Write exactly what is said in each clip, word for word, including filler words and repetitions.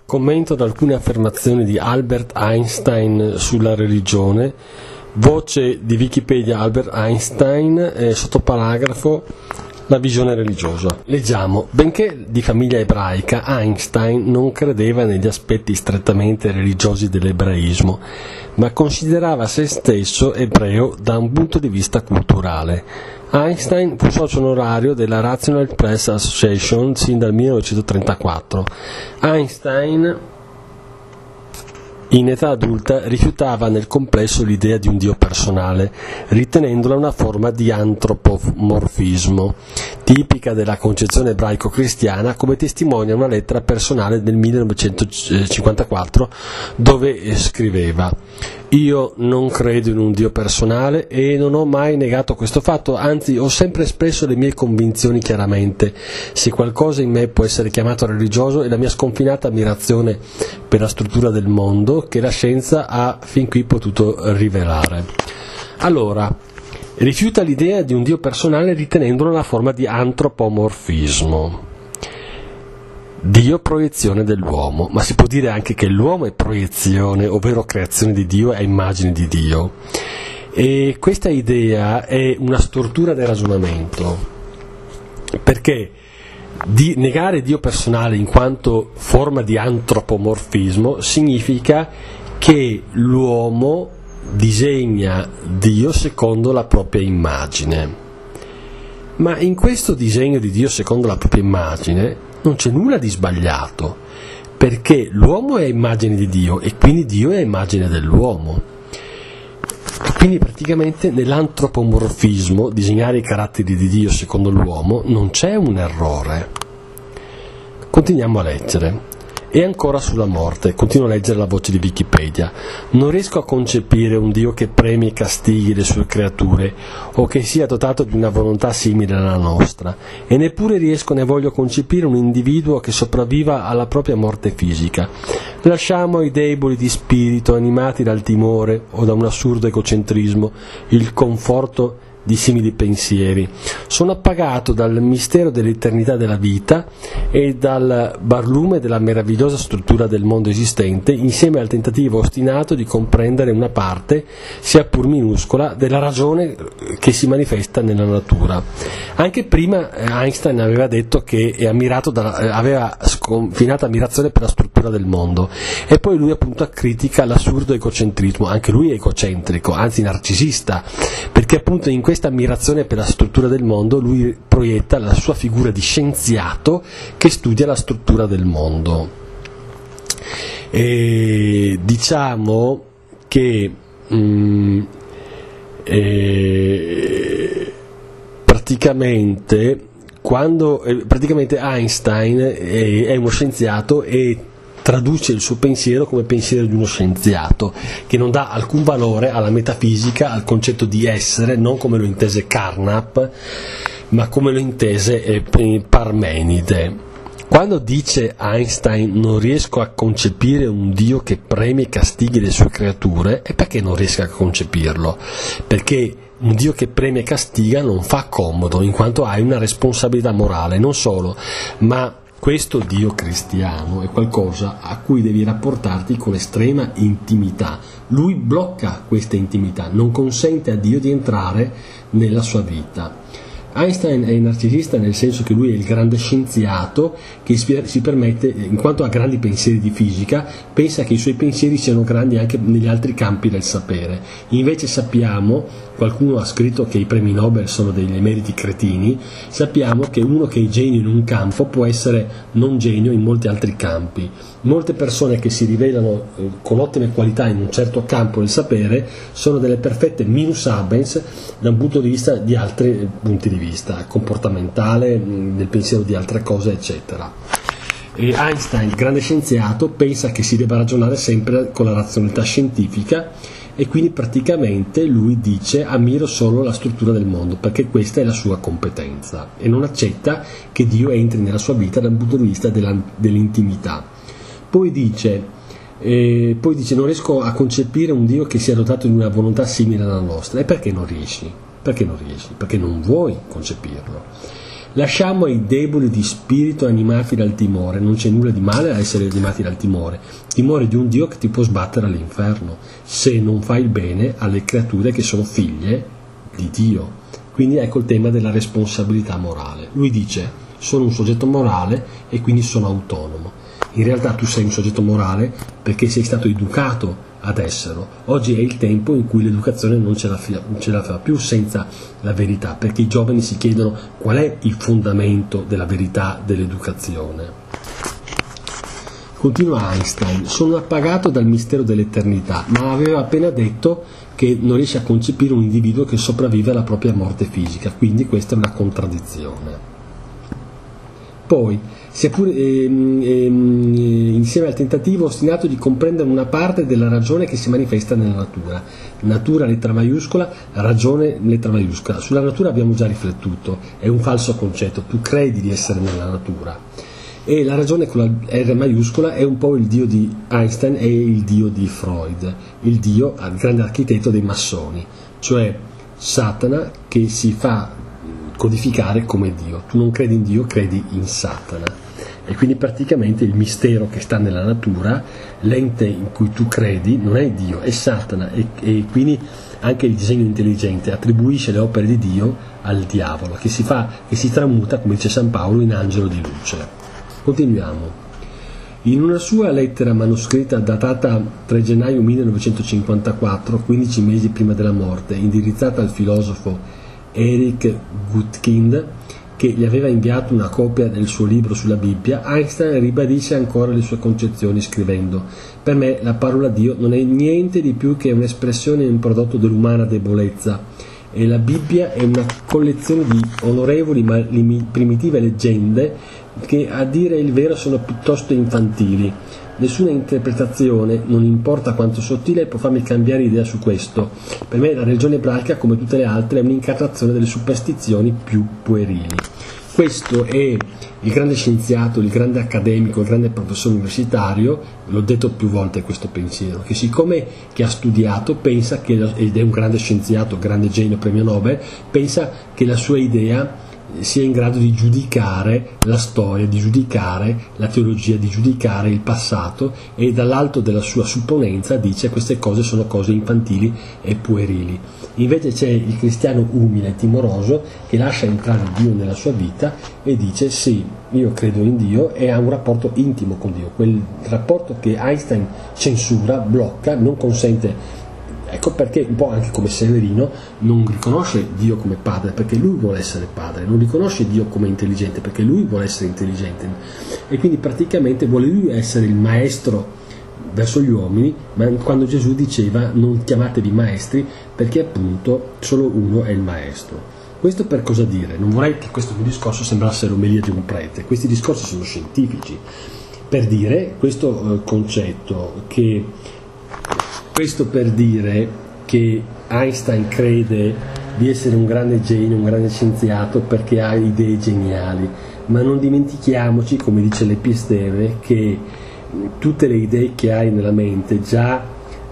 Commento ad alcune affermazioni di Albert Einstein sulla religione. Voce di Wikipedia Albert Einstein, eh, sottoparagrafo la visione religiosa. Leggiamo: benché di famiglia ebraica, Einstein non credeva negli aspetti strettamente religiosi dell'ebraismo, ma considerava se stesso ebreo da un punto di vista culturale. Einstein fu socio onorario della Rational Press Association sin dal millenovecentotrentaquattro. Einstein, in età adulta, rifiutava nel complesso l'idea di un Dio personale, ritenendola una forma di antropomorfismo, tipica della concezione ebraico-cristiana, come testimonia una lettera personale del millenovecentocinquantaquattro dove scriveva: «Io non credo in un Dio personale e non ho mai negato questo fatto, anzi ho sempre espresso le mie convinzioni chiaramente. Se qualcosa in me può essere chiamato religioso è la mia sconfinata ammirazione per la struttura del mondo che la scienza ha fin qui potuto rivelare». Allora, rifiuta l'idea di un Dio personale ritenendola una forma di antropomorfismo. Dio proiezione dell'uomo, ma si può dire anche che l'uomo è proiezione, ovvero creazione di Dio, è immagine di Dio. E questa idea è una stortura del ragionamento, perché di negare Dio personale in quanto forma di antropomorfismo significa che l'uomo disegna Dio secondo la propria immagine. Ma in questo disegno di Dio secondo la propria immagine non c'è nulla di sbagliato, perché l'uomo è immagine di Dio e quindi Dio è immagine dell'uomo. E quindi praticamente nell'antropomorfismo, disegnare i caratteri di Dio secondo l'uomo, non c'è un errore. Continuiamo a leggere. E ancora sulla morte, continuo a leggere la voce di Wikipedia. Non riesco a concepire un Dio che premi e castighi le sue creature o che sia dotato di una volontà simile alla nostra, e neppure riesco né voglio concepire un individuo che sopravviva alla propria morte fisica. Lasciamo ai deboli di spirito, animati dal timore o da un assurdo egocentrismo, il conforto di simili pensieri. Sono appagato dal mistero dell'eternità della vita e dal barlume della meravigliosa struttura del mondo esistente, insieme al tentativo ostinato di comprendere una parte, sia pur minuscola, della ragione che si manifesta nella natura. Anche prima Einstein aveva detto che è ammirato da, aveva sconfinata ammirazione per la struttura del mondo, e poi lui appunto critica l'assurdo egocentrismo. Anche lui è egocentrico, anzi narcisista, perché appunto in questa ammirazione per la struttura del mondo lui proietta la sua figura di scienziato che studia la struttura del mondo. E diciamo che mh, eh, praticamente quando eh, praticamente Einstein è, è uno scienziato e traduce il suo pensiero come pensiero di uno scienziato, che non dà alcun valore alla metafisica, al concetto di essere, non come lo intese Carnap, ma come lo intese Parmenide. Quando dice Einstein non riesco a concepire un Dio che premi e castighi le sue creature, è perché non riesco a concepirlo, perché un Dio che premia e castiga non fa comodo, in quanto hai una responsabilità morale. Non solo, ma questo Dio cristiano è qualcosa a cui devi rapportarti con estrema intimità. Lui blocca questa intimità, non consente a Dio di entrare nella sua vita. Einstein è narcisista nel senso che lui è il grande scienziato che si permette, in quanto ha grandi pensieri di fisica, pensa che i suoi pensieri siano grandi anche negli altri campi del sapere. Invece sappiamo, qualcuno ha scritto che i premi Nobel sono degli emeriti cretini, sappiamo che uno che è genio in un campo può essere non genio in molti altri campi. Molte persone che si rivelano eh, con ottime qualità in un certo campo del sapere sono delle perfette minus abens da un punto di vista di altri punti di vista, comportamentale, del pensiero di altre cose, eccetera. E Einstein, grande scienziato, pensa che si debba ragionare sempre con la razionalità scientifica, e quindi praticamente lui dice ammiro solo la struttura del mondo perché questa è la sua competenza, e non accetta che Dio entri nella sua vita dal punto di vista della, dell'intimità. Poi dice, eh, poi dice non riesco a concepire un Dio che sia dotato di una volontà simile alla nostra. E perché non riesci? Perché non riesci? Perché non vuoi concepirlo. Lasciamo ai deboli di spirito animati dal timore. Non c'è nulla di male a essere animati dal timore. Timore di un Dio che ti può sbattere all'inferno se non fai il bene alle creature che sono figlie di Dio. Quindi ecco il tema della responsabilità morale. Lui dice: sono un soggetto morale e quindi sono autonomo. In realtà tu sei un soggetto morale perché sei stato educato ad esserlo. Oggi è il tempo in cui l'educazione non ce la, non ce la fa più senza la verità, perché i giovani si chiedono qual è il fondamento della verità dell'educazione. Continua Einstein: sono appagato dal mistero dell'eternità, ma aveva appena detto che non riesce a concepire un individuo che sopravvive alla propria morte fisica, quindi questa è una contraddizione. Poi, seppur ehm, ehm, insieme al tentativo ostinato di comprendere una parte della ragione che si manifesta nella natura. Natura lettera maiuscola, ragione lettera maiuscola. Sulla natura abbiamo già riflettuto, è un falso concetto, tu credi di essere nella natura. E la ragione con la R maiuscola è un po' il dio di Einstein e il dio di Freud, il dio, il grande architetto dei massoni, cioè Satana che si fa codificare come Dio. Tu non credi in Dio, credi in Satana. E quindi praticamente il mistero che sta nella natura, l'ente in cui tu credi, non è Dio, è Satana. E, e quindi anche il disegno intelligente attribuisce le opere di Dio al diavolo, che si, fa, che si tramuta, come dice San Paolo, in angelo di luce. Continuiamo. In una sua lettera manoscritta datata tre gennaio millenovecentocinquantaquattro, quindici mesi prima della morte, indirizzata al filosofo Eric Gutkind, che gli aveva inviato una copia del suo libro sulla Bibbia, Einstein ribadisce ancora le sue concezioni scrivendo: per me la parola Dio non è niente di più che un'espressione e un prodotto dell'umana debolezza, e la Bibbia è una collezione di onorevoli ma primitive leggende che, a dire il vero, sono piuttosto infantili. Nessuna interpretazione, non importa quanto sottile, può farmi cambiare idea su questo. Per me la religione ebraica, come tutte le altre, è un'incarnazione delle superstizioni più puerili. Questo è il grande scienziato, il grande accademico, il grande professore universitario, l'ho detto più volte questo pensiero, che siccome che ha studiato, pensa che, ed è un grande scienziato, grande genio, premio Nobel, pensa che la sua idea sia in grado di giudicare la storia, di giudicare la teologia, di giudicare il passato, e dall'alto della sua supponenza dice che queste cose sono cose infantili e puerili. Invece c'è il cristiano umile e timoroso che lascia entrare Dio nella sua vita e dice: sì, io credo in Dio, e ha un rapporto intimo con Dio, quel rapporto che Einstein censura, blocca, non consente. Ecco perché, un po' anche come Severino, non riconosce Dio come padre perché lui vuole essere padre, non riconosce Dio come intelligente perché lui vuole essere intelligente, e quindi praticamente vuole lui essere il maestro verso gli uomini, ma quando Gesù diceva non chiamatevi maestri perché appunto solo uno è il maestro. Questo per cosa dire? Non vorrei che questo mio discorso sembrasse l'omelia di un prete, questi discorsi sono scientifici, per dire questo eh, concetto che Questo per dire che Einstein crede di essere un grande genio, un grande scienziato perché ha idee geniali, ma non dimentichiamoci, come dice l'Episteme, che tutte le idee che hai nella mente, già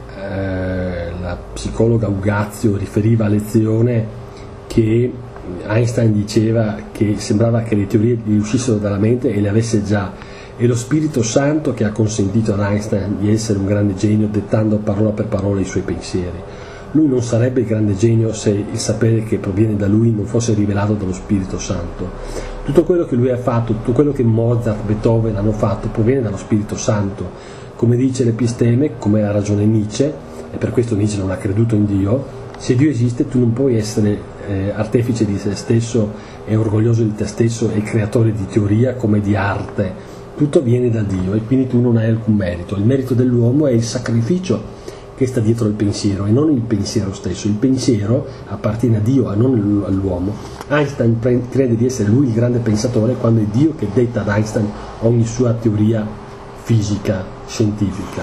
eh, la psicologa Ugazio riferiva a lezione che Einstein diceva che sembrava che le teorie gli uscissero dalla mente e le avesse già. È lo Spirito Santo che ha consentito ad Einstein di essere un grande genio, dettando parola per parola i suoi pensieri. Lui non sarebbe il grande genio se il sapere che proviene da lui non fosse rivelato dallo Spirito Santo. Tutto quello che lui ha fatto, tutto quello che Mozart, Beethoven hanno fatto, proviene dallo Spirito Santo. Come dice l'Episteme, come ha ragione Nietzsche, e per questo Nietzsche non ha creduto in Dio: se Dio esiste tu non puoi essere eh, artefice di te stesso e orgoglioso di te stesso e creatore di teoria come di arte. Tutto viene da Dio e quindi tu non hai alcun merito. Il merito dell'uomo è il sacrificio che sta dietro il pensiero e non il pensiero stesso. Il pensiero appartiene a Dio e non all'uomo. Einstein crede di essere lui il grande pensatore quando è Dio che detta ad Einstein ogni sua teoria fisica, scientifica.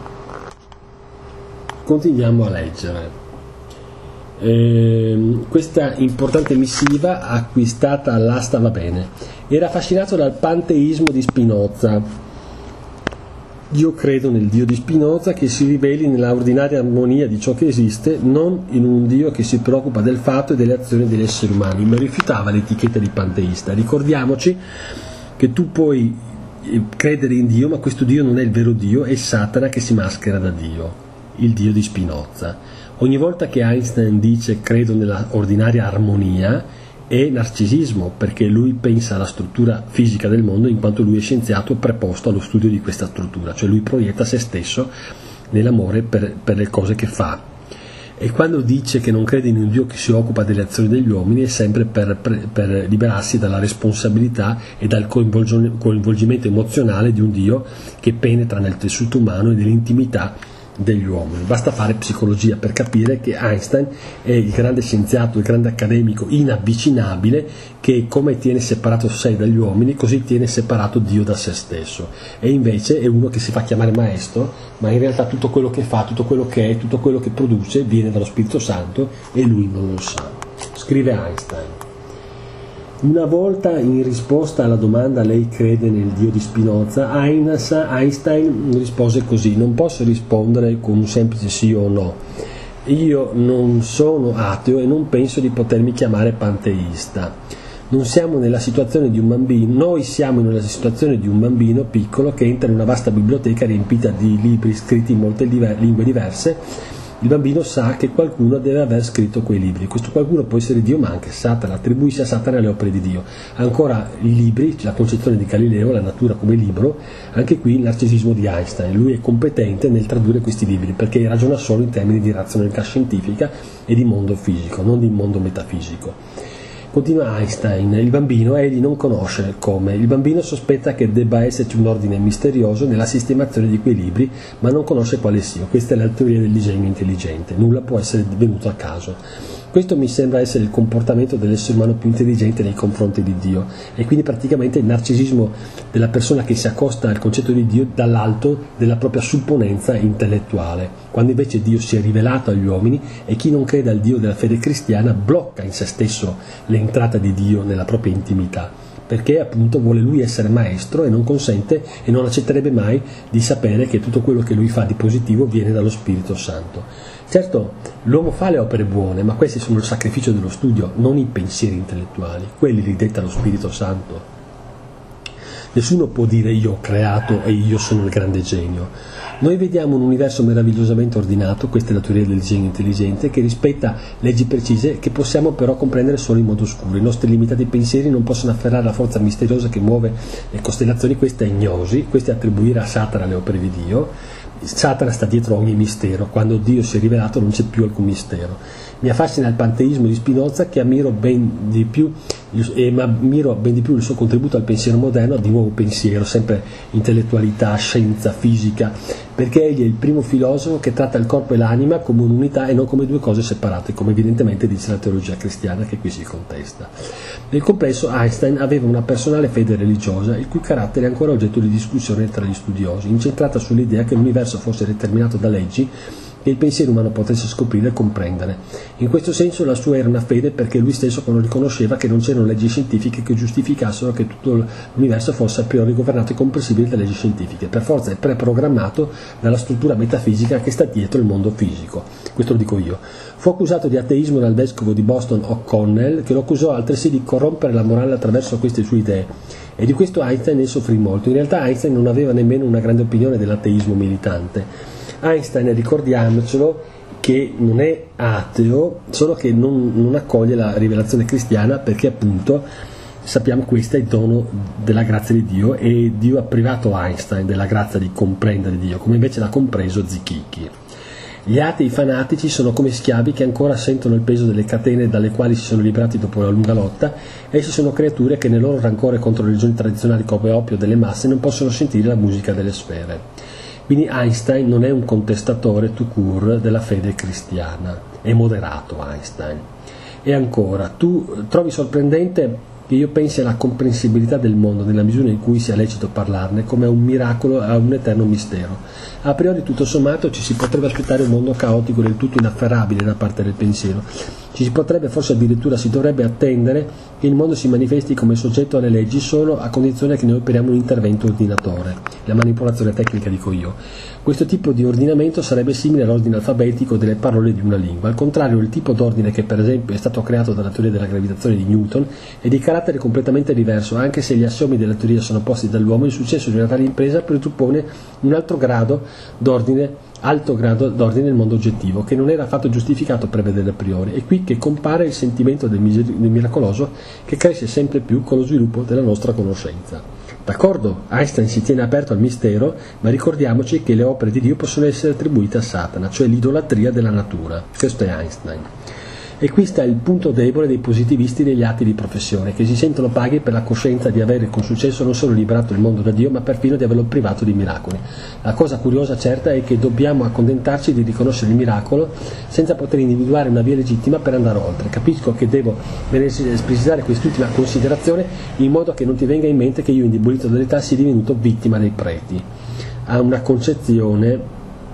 Continuiamo a leggere. Eh, questa importante missiva acquistata all'asta va bene. Era affascinato dal panteismo di Spinoza Io credo nel Dio di Spinoza che si riveli nella ordinaria armonia di ciò che esiste, non in un Dio che si preoccupa del fatto e delle azioni degli esseri umani, ma rifiutava l'etichetta di panteista. Ricordiamoci che tu puoi credere in Dio, ma questo Dio non è il vero Dio, è Satana che si maschera da Dio, il Dio di Spinoza. Ogni volta che Einstein dice credo nella ordinaria armonia è narcisismo, perché lui pensa alla struttura fisica del mondo in quanto lui è scienziato preposto allo studio di questa struttura, cioè lui proietta se stesso nell'amore per, per le cose che fa. E quando dice che non crede in un Dio che si occupa delle azioni degli uomini è sempre per, per, per liberarsi dalla responsabilità e dal coinvolgimento emozionale di un Dio che penetra nel tessuto umano e nell'intimità degli uomini. Basta fare psicologia per capire che Einstein è il grande scienziato, il grande accademico inavvicinabile che come tiene separato sé dagli uomini, così tiene separato Dio da se stesso, e invece è uno che si fa chiamare maestro, ma in realtà tutto quello che fa, tutto quello che è, tutto quello che produce viene dallo Spirito Santo e lui non lo sa. Scrive Einstein: una volta in risposta alla domanda lei crede nel Dio di Spinoza, Einstein rispose così: non posso rispondere con un semplice sì o no, io non sono ateo e non penso di potermi chiamare panteista. Non siamo nella situazione di un bambino, noi siamo nella situazione di un bambino piccolo che entra in una vasta biblioteca riempita di libri scritti in molte diver- lingue diverse. Il bambino sa che qualcuno deve aver scritto quei libri, questo qualcuno può essere Dio, ma anche Satana, attribuisce a Satana le opere di Dio. Ancora i libri, la concezione di Galileo, la natura come libro, anche qui il narcisismo di Einstein, lui è competente nel tradurre questi libri perché ragiona solo in termini di razionalità scientifica e di mondo fisico, non di mondo metafisico. Continua Einstein: il bambino egli non conosce come, il bambino sospetta che debba esserci un ordine misterioso nella sistemazione di quei libri, ma non conosce quale sia. Questa è la teoria del disegno intelligente, nulla può essere venuto a caso. Questo mi sembra essere il comportamento dell'essere umano più intelligente nei confronti di Dio, e quindi praticamente il narcisismo della persona che si accosta al concetto di Dio dall'alto della propria supponenza intellettuale, quando invece Dio si è rivelato agli uomini, e chi non crede al Dio della fede cristiana blocca in se stesso l'entrata di Dio nella propria intimità, perché appunto vuole lui essere maestro e non consente e non accetterebbe mai di sapere che tutto quello che lui fa di positivo viene dallo Spirito Santo. Certo, l'uomo fa le opere buone, ma questi sono il sacrificio dello studio, non i pensieri intellettuali, quelli li detta lo Spirito Santo. Nessuno può dire io ho creato e io sono il grande genio. Noi vediamo un universo meravigliosamente ordinato, questa è la teoria del disegno intelligente, che rispetta leggi precise che possiamo però comprendere solo in modo oscuro. I nostri limitati pensieri non possono afferrare la forza misteriosa che muove le costellazioni, questa è gnosi, questa è attribuire a Satana le opere di Dio. Satana sta dietro ogni mistero, quando Dio si è rivelato non c'è più alcun mistero. Mi affascina il panteismo di Spinoza, che ammiro ben di più e ammiro ben di più il suo contributo al pensiero moderno, di nuovo pensiero, sempre intellettualità, scienza, fisica, perché egli è il primo filosofo che tratta il corpo e l'anima come un'unità e non come due cose separate, come evidentemente dice la teologia cristiana che qui si contesta. Nel complesso Einstein aveva una personale fede religiosa, il cui carattere è ancora oggetto di discussione tra gli studiosi, incentrata sull'idea che l'universo fosse determinato da leggi che il pensiero umano potesse scoprire e comprendere. In questo senso la sua era una fede, perché lui stesso riconosceva che non c'erano leggi scientifiche che giustificassero che tutto l'universo fosse a priori governato e comprensibile da leggi scientifiche. Per forza è preprogrammato dalla struttura metafisica che sta dietro il mondo fisico. Questo lo dico io. Fu accusato di ateismo dal vescovo di Boston O'Connell, che lo accusò altresì di corrompere la morale attraverso queste sue idee, e di questo Einstein ne soffrì molto. In realtà Einstein non aveva nemmeno una grande opinione dell'ateismo militante. Einstein, ricordiamocelo, che non è ateo, solo che non, non accoglie la rivelazione cristiana, perché appunto sappiamo questo è il dono della grazia di Dio, e Dio ha privato Einstein della grazia di comprendere Dio, come invece l'ha compreso Zichichi. Gli atei fanatici sono come schiavi che ancora sentono il peso delle catene dalle quali si sono liberati dopo la lunga lotta. Essi sono creature che nel loro rancore contro le religioni tradizionali come opio delle masse non possono sentire la musica delle sfere. Quindi Einstein non è un contestatore tout court della fede cristiana, è moderato Einstein. E ancora, tu trovi sorprendente che io pensi alla comprensibilità del mondo, nella misura in cui sia lecito parlarne, come a un miracolo, a un eterno mistero. A priori, tutto sommato, ci si potrebbe aspettare un mondo caotico del tutto inafferrabile da parte del pensiero. Ci si potrebbe, forse addirittura si dovrebbe attendere che il mondo si manifesti come soggetto alle leggi solo a condizione che noi operiamo un intervento ordinatore, la manipolazione tecnica dico io. Questo tipo di ordinamento sarebbe simile all'ordine alfabetico delle parole di una lingua. Al contrario, il tipo d'ordine che per esempio è stato creato dalla teoria della gravitazione di Newton è di carattere completamente diverso. Anche se gli assiomi della teoria sono posti dall'uomo, il successo di una tale impresa presuppone un altro grado d'ordine alto grado d'ordine nel mondo oggettivo, che non era affatto giustificato prevedere a priori. È qui che compare il sentimento del, mis- del miracoloso, che cresce sempre più con lo sviluppo della nostra conoscenza. D'accordo, Einstein si tiene aperto al mistero, ma ricordiamoci che le opere di Dio possono essere attribuite a Satana, cioè l'idolatria della natura. Questo è Einstein. E qui sta il punto debole dei positivisti degli atti di professione, che si sentono paghi per la coscienza di avere con successo non solo liberato il mondo da Dio, ma perfino di averlo privato di miracoli. La cosa curiosa certa è che dobbiamo accontentarci di riconoscere il miracolo senza poter individuare una via legittima per andare oltre. Capisco che devo precisare quest'ultima considerazione in modo che non ti venga in mente che io, indebolito dall'età, sia divenuto vittima dei preti. Ha una concezione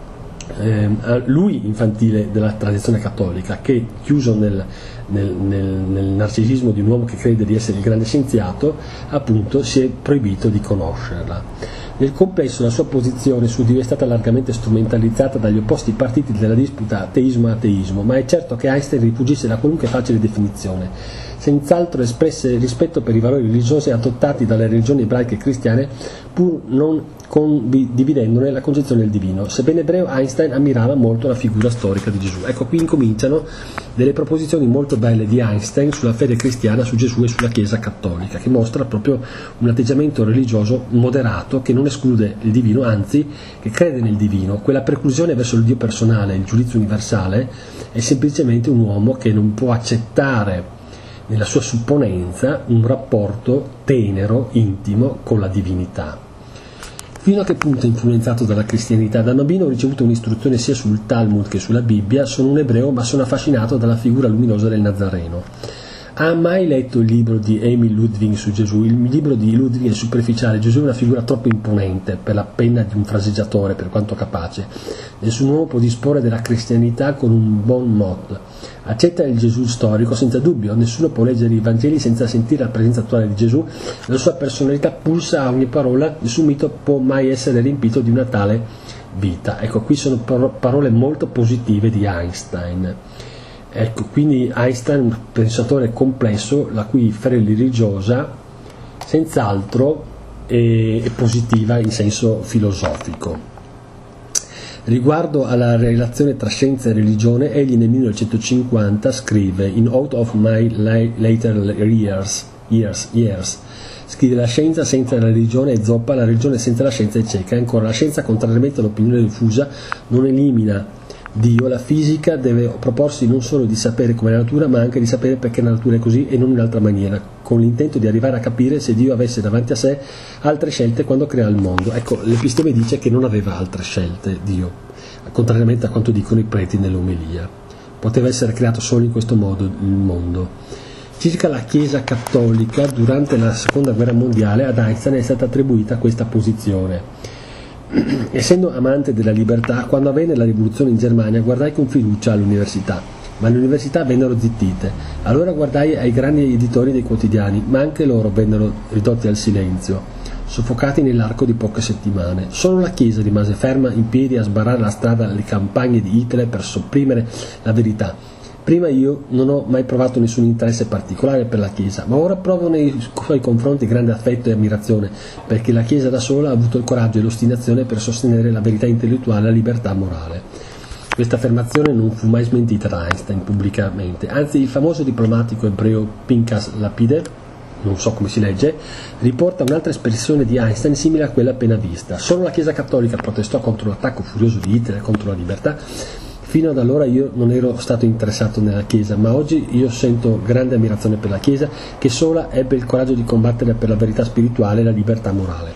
Eh, lui infantile della tradizione cattolica, che chiuso nel, nel, nel, nel narcisismo di un uomo che crede di essere il grande scienziato, appunto si è proibito di conoscerla. Nel complesso la sua posizione su Dio è stata largamente strumentalizzata dagli opposti partiti della disputa ateismo-ateismo, ma è certo che Einstein rifuggisse da qualunque facile definizione. Senz'altro espresse rispetto per i valori religiosi adottati dalle religioni ebraiche e cristiane, pur non condividendone la concezione del divino. Sebbene ebreo, Einstein ammirava molto la figura storica di Gesù. Ecco, qui incominciano delle proposizioni molto belle di Einstein sulla fede cristiana, su Gesù e sulla Chiesa cattolica, che mostra proprio un atteggiamento religioso moderato che non esclude il divino, anzi che crede nel divino. Quella preclusione verso il Dio personale, il giudizio universale, è semplicemente un uomo che non può accettare nella sua supponenza un rapporto tenero, intimo con la divinità. Fino a che punto è influenzato dalla cristianità? Da bambino ho ricevuto un'istruzione sia sul Talmud che sulla Bibbia. Sono un ebreo, ma sono affascinato dalla figura luminosa del Nazareno. Ha mai letto il libro di Emil Ludwig su Gesù? Il libro di Ludwig è superficiale. Gesù è una figura troppo imponente per la penna di un fraseggiatore, per quanto capace. Nessun uomo può disporre della cristianità con un bon mot. Accetta il Gesù storico senza dubbio. Nessuno può leggere i Vangeli senza sentire la presenza attuale di Gesù. La sua personalità pulsa a ogni parola. Nessun mito può mai essere riempito di una tale vita. Ecco, qui sono parole molto positive di Einstein. Ecco, quindi Einstein, un pensatore complesso, la cui fede religiosa senz'altro è, è positiva in senso filosofico. Riguardo alla relazione tra scienza e religione, egli nel millenovecentocinquanta scrive in Out of My Later Years, years, years scrive: la scienza senza la religione è zoppa, la religione senza la scienza è cieca. E ancora, la scienza, contrariamente all'opinione diffusa, non elimina Dio. La fisica deve proporsi non solo di sapere com'è la natura, ma anche di sapere perché la natura è così e non in un'altra maniera, con l'intento di arrivare a capire se Dio avesse davanti a sé altre scelte quando crea il mondo. Ecco, l'Episteme dice che non aveva altre scelte Dio, contrariamente a quanto dicono i preti nell'omelia. Poteva essere creato solo in questo modo il mondo. Circa la Chiesa cattolica, durante la Seconda Guerra Mondiale ad Einstein è stata attribuita questa posizione. Essendo amante della libertà, quando avvenne la rivoluzione in Germania guardai con fiducia all'università, ma le università vennero zittite. Allora guardai ai grandi editori dei quotidiani, ma anche loro vennero ridotti al silenzio, soffocati nell'arco di poche settimane. Solo la Chiesa rimase ferma in piedi a sbarrare la strada alle campagne di Hitler per sopprimere la verità. Prima io non ho mai provato nessun interesse particolare per la Chiesa, ma ora provo nei suoi confronti grande affetto e ammirazione, perché la Chiesa da sola ha avuto il coraggio e l'ostinazione per sostenere la verità intellettuale e la libertà morale. Questa affermazione non fu mai smentita da Einstein pubblicamente, anzi il famoso diplomatico ebreo Pinchas Lapide, non so come si legge, riporta un'altra espressione di Einstein simile a quella appena vista. Solo la Chiesa cattolica protestò contro l'attacco furioso di Hitler contro la libertà. Fino ad allora io non ero stato interessato nella Chiesa, ma oggi io sento grande ammirazione per la Chiesa, che sola ebbe il coraggio di combattere per la verità spirituale e la libertà morale.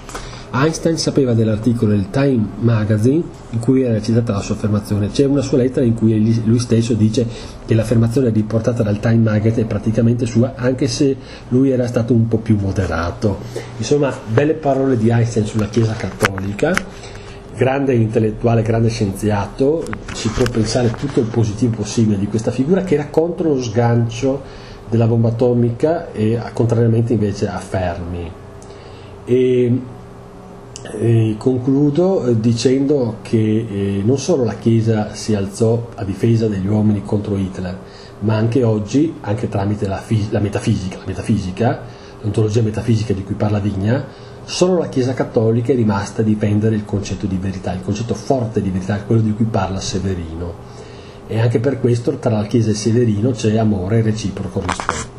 Einstein sapeva dell'articolo del Time Magazine in cui era citata la sua affermazione. C'è una sua lettera in cui lui stesso dice che l'affermazione riportata dal Time Magazine è praticamente sua, anche se lui era stato un po' più moderato. Insomma, belle parole di Einstein sulla Chiesa cattolica. Grande intellettuale, grande scienziato, si può pensare tutto il positivo possibile di questa figura, che era contro lo sgancio della bomba atomica e contrariamente invece a Fermi. E, e concludo eh, dicendo che eh, non solo la Chiesa si alzò a difesa degli uomini contro Hitler, ma anche oggi, anche tramite la, fis- la metafisica, la metafisica, l'ontologia metafisica di cui parla Vigna, solo la Chiesa cattolica è rimasta a difendere il concetto di verità, il concetto forte di verità, quello di cui parla Severino. E anche per questo tra la Chiesa e Severino c'è amore e reciproco rispetto.